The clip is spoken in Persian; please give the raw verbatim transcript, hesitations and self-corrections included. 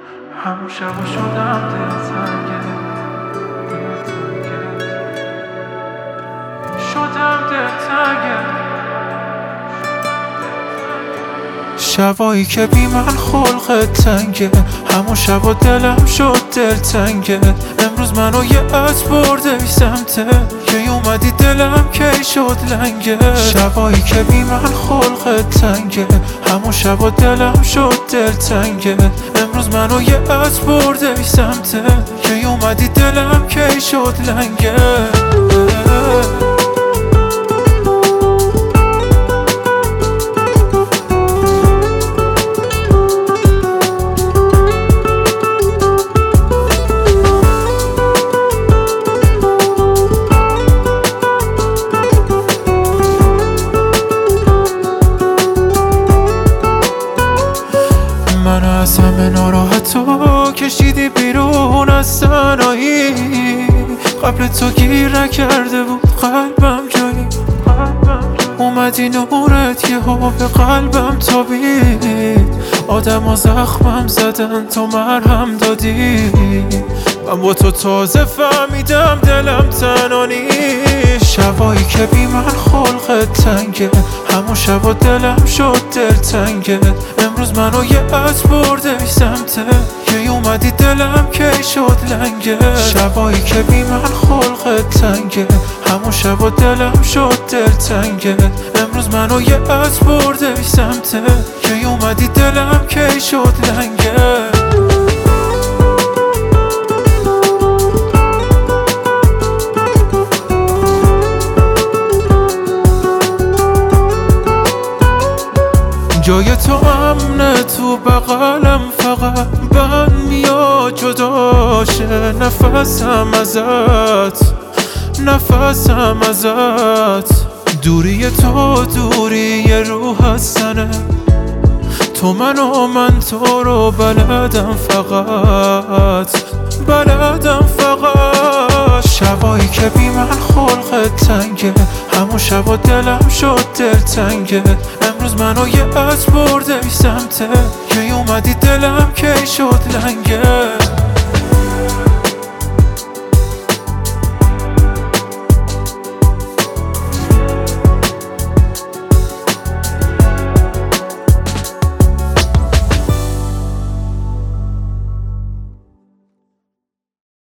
همون شبا شدم دلتنگه شدم دلتنگه شبایی که بی من خلقت تنگه، همون شبا دلم شد دلتنگه. امروز منو یه عطر برده ای سمته، کی اومدی دلم کی شد لنگه. شبایی که بی من خلقت تنگه، همون شبا دلم شد دلتنگه. امروز منو یه عطر برده ای سمته، کی اومدی دلم کی شد لنگه. من از همه ناراحت تو کشیدی بیرون از تنهایی، قبل تو گیر نکرده بود قلبم جایی. اومدی نورت یه ها به قلبم تابید، آدم ها زخمم زدن تو مرهم دادی. من با تو تازه فهمیدم دلم تنها نیست. شبایی که بی من خلقت تنگه، همون شبا دلم شد دلتنگه. امروز منو یه عطر برده ای سمته، کی اومدی دلم کی شد لنگه. شبایی که بی من خلقت تنگه، همون شبا دلم شد دلتنگه. امروز منو یه عطر برده ای سمته، کی اومدی دلم کی شد لنگه. جای تو امنه تو بغلم، فقط بند میاد جداشه نفسم ازت، نفسم ازت. دوری تو دوری روح هستنه، تو من و من تو رو بلدم فقط، بلدم فقط. شبایی که بی من خلقت تنگه، همون شبا دلم شد دلتنگه. امروز منو یه عطر برده ای سمته، کی اومدی دلم کی شد لنگه.